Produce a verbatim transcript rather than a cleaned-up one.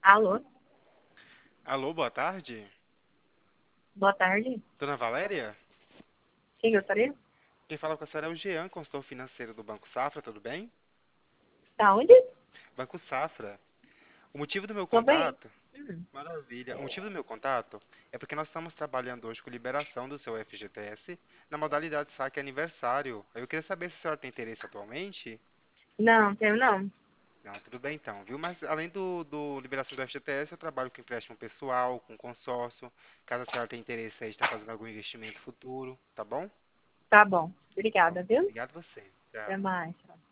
Alô, Alô, boa tarde. boa tarde. Dona Valéria? Quem gostaria? Quem fala com a senhora é o Jean, consultor financeiro do Banco Safra, tudo bem? Tá onde? Banco Safra. O motivo do meu Tô bem. contato... Hum, Maravilha. O motivo do meu contato é porque nós estamos trabalhando hoje com liberação do seu F G T S na modalidade saque aniversário. Eu queria saber se a senhora tem interesse atualmente. não, tenho não. Não, tudo bem então, viu? Mas além do, do liberação do F G T S, eu trabalho com empréstimo pessoal, com consórcio. Caso a senhora tenha interesse aí de estar fazendo algum investimento futuro, tá bom? Tá bom. Tá. Obrigada, viu? Obrigado a você. Até Tchau. mais.